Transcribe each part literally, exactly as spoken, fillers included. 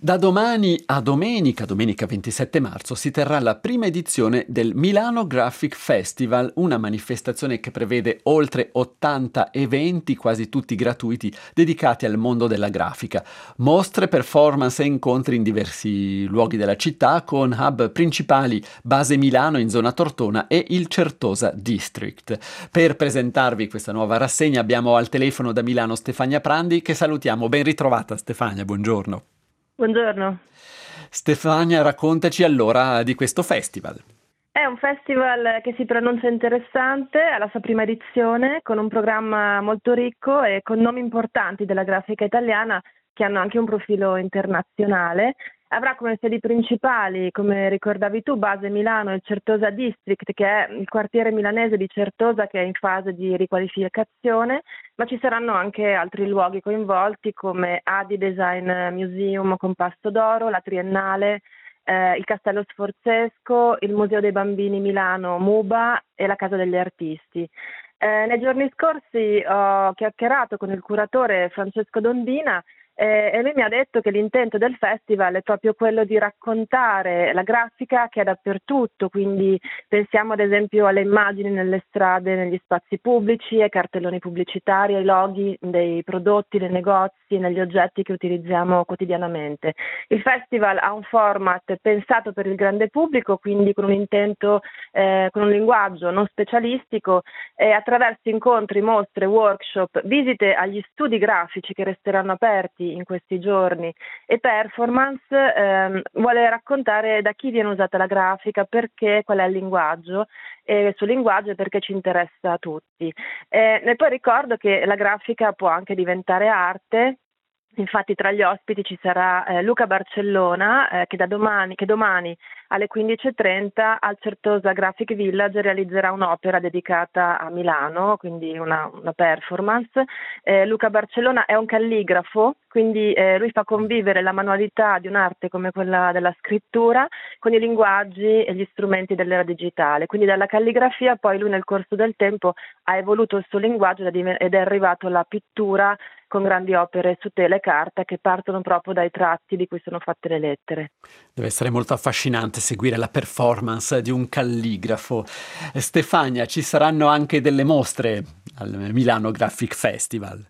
Da domani a domenica, domenica ventisette marzo, si terrà la prima edizione del Milano Graphic Festival, una manifestazione che prevede oltre ottanta eventi, quasi tutti gratuiti, dedicati al mondo della grafica. Mostre, performance e incontri in diversi luoghi della città, con hub principali Base Milano in zona Tortona e il Certosa District. Per presentarvi questa nuova rassegna abbiamo al telefono da Milano Stefania Prandi, che salutiamo. Ben ritrovata Stefania, buongiorno. Buongiorno. Stefania, raccontaci allora di questo festival. È un festival che si pronuncia interessante, è la sua prima edizione, con un programma molto ricco e con nomi importanti della grafica italiana che hanno anche un profilo internazionale. Avrà come sedi principali, come ricordavi tu, Base Milano e il Certosa District, che è il quartiere milanese di Certosa che è in fase di riqualificazione, ma ci saranno anche altri luoghi coinvolti come Adi Design Museum con Pasto d'Oro, la Triennale, eh, il Castello Sforzesco, il Museo dei Bambini Milano Muba e la Casa degli Artisti. Eh, nei giorni scorsi ho chiacchierato con il curatore Francesco Dondina Eh, e lui mi ha detto che l'intento del festival è proprio quello di raccontare la grafica che è dappertutto, quindi pensiamo ad esempio alle immagini nelle strade, negli spazi pubblici, ai cartelloni pubblicitari, ai loghi dei prodotti, dei negozi, negli oggetti che utilizziamo quotidianamente. Il festival ha un format pensato per il grande pubblico, quindi con un intento, eh, con un linguaggio non specialistico, e attraverso incontri, mostre, workshop, visite agli studi grafici che resteranno aperti in questi giorni e performance, ehm, vuole raccontare da chi viene usata la grafica, perché, qual è il linguaggio, e sul linguaggio e perché ci interessa a tutti. Eh, e poi ricordo che la grafica può anche diventare arte. Infatti tra gli ospiti ci sarà eh, Luca Barcellona eh, che da domani, che domani alle quindici e trenta al Certosa Graphic Village realizzerà un'opera dedicata a Milano, quindi una, una performance. Eh, Luca Barcellona è un calligrafo, quindi eh, lui fa convivere la manualità di un'arte come quella della scrittura con i linguaggi e gli strumenti dell'era digitale. Quindi dalla calligrafia poi lui nel corso del tempo ha evoluto il suo linguaggio ed è arrivato alla pittura con grandi opere su tela e carta che partono proprio dai tratti di cui sono fatte le lettere. Deve essere molto affascinante seguire la performance di un calligrafo. Stefania, ci saranno anche delle mostre al Milano Graphic Festival.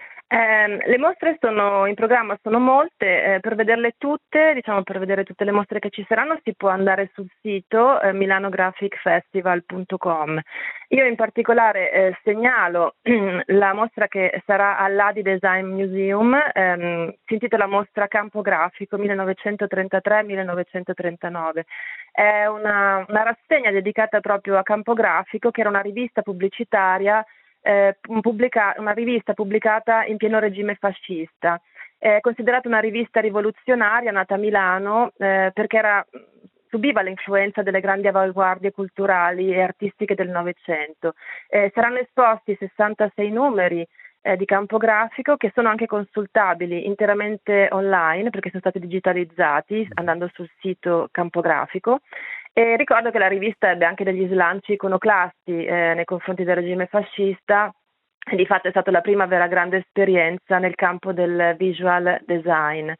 Eh, le mostre sono in programma, sono molte, eh, per vederle tutte, diciamo per vedere tutte le mostre che ci saranno si può andare sul sito eh, milano graphic festival punto com. Io in particolare eh, segnalo la mostra che sarà all'Adi Design Museum, ehm, si intitola Mostra Campo Grafico millenovecentotrentatré millenovecentotrentanove. È una, una rassegna dedicata proprio a Campo Grafico, che era una rivista pubblicitaria Eh, pubblica, una rivista pubblicata in pieno regime fascista. È considerata una rivista rivoluzionaria nata a Milano eh, perché era, subiva l'influenza delle grandi avanguardie culturali e artistiche del Novecento. Eh, saranno esposti sessantasei numeri eh, di Campo Grafico che sono anche consultabili interamente online perché sono stati digitalizzati andando sul sito Campo Grafico. E ricordo che la rivista ebbe anche degli slanci iconoclasti eh, nei confronti del regime fascista e di fatto è stata la prima vera grande esperienza nel campo del visual design.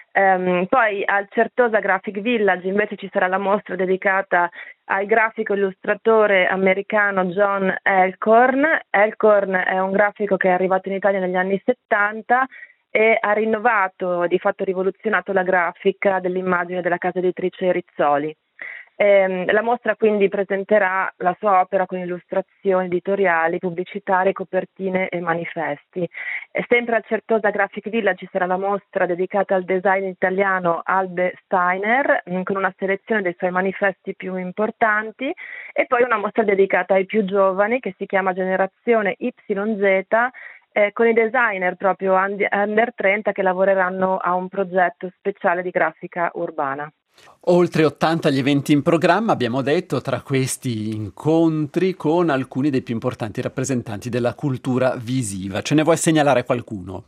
Um, poi al Certosa Graphic Village invece ci sarà la mostra dedicata al grafico illustratore americano John Elkhorn. Elkhorn è un grafico che è arrivato in Italia negli anni settanta e ha rinnovato, di fatto rivoluzionato la grafica dell'immagine della casa editrice Rizzoli. Eh, la mostra quindi presenterà la sua opera con illustrazioni editoriali, pubblicitarie, copertine e manifesti. E sempre al Certosa Graphic Village ci sarà la mostra dedicata al design italiano Albe Steiner, mh, con una selezione dei suoi manifesti più importanti, e poi una mostra dedicata ai più giovani che si chiama Generazione Y Z, eh, con i designer proprio under trenta che lavoreranno a un progetto speciale di grafica urbana. Oltre ottanta gli eventi in programma, abbiamo detto, tra questi incontri con alcuni dei più importanti rappresentanti della cultura visiva. Ce ne vuoi segnalare qualcuno?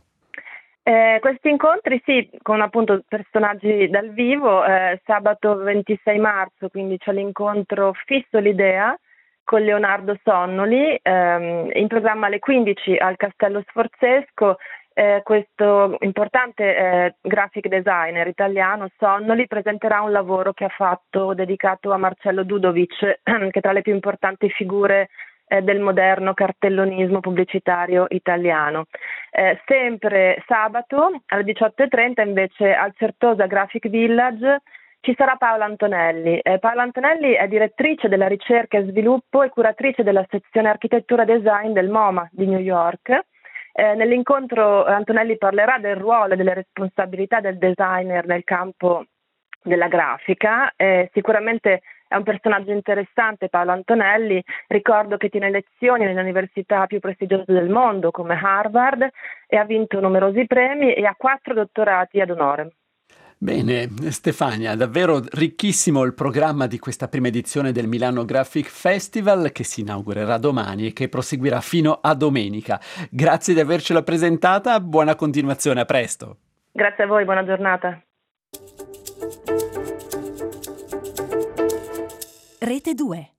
Eh, questi incontri sì, con appunto personaggi dal vivo, eh, sabato ventisei marzo, quindi c'è l'incontro Fisso l'idea con Leonardo Sonnoli, ehm, in programma alle quindici al Castello Sforzesco eh, questo importante eh, graphic designer italiano, Sonnoli, presenterà un lavoro che ha fatto dedicato a Marcello Dudovic, che è tra le più importanti figure eh, del moderno cartellonismo pubblicitario italiano. Eh, sempre sabato alle diciotto e trenta invece al Certosa Graphic Village ci sarà Paola Antonelli. Eh, Paola Antonelli è direttrice della ricerca e sviluppo e curatrice della sezione architettura e design del MoMA di New York. Eh, nell'incontro Antonelli parlerà del ruolo e delle responsabilità del designer nel campo della grafica. Eh, sicuramente è un personaggio interessante Paolo Antonelli. Ricordo che tiene lezioni nelle università più prestigiose del mondo come Harvard e ha vinto numerosi premi e ha quattro dottorati ad honorem. Bene, Stefania, davvero ricchissimo il programma di questa prima edizione del Milano Graphic Festival che si inaugurerà domani e che proseguirà fino a domenica. Grazie di avercela presentata, buona continuazione, a presto. Grazie a voi, buona giornata. Rete due.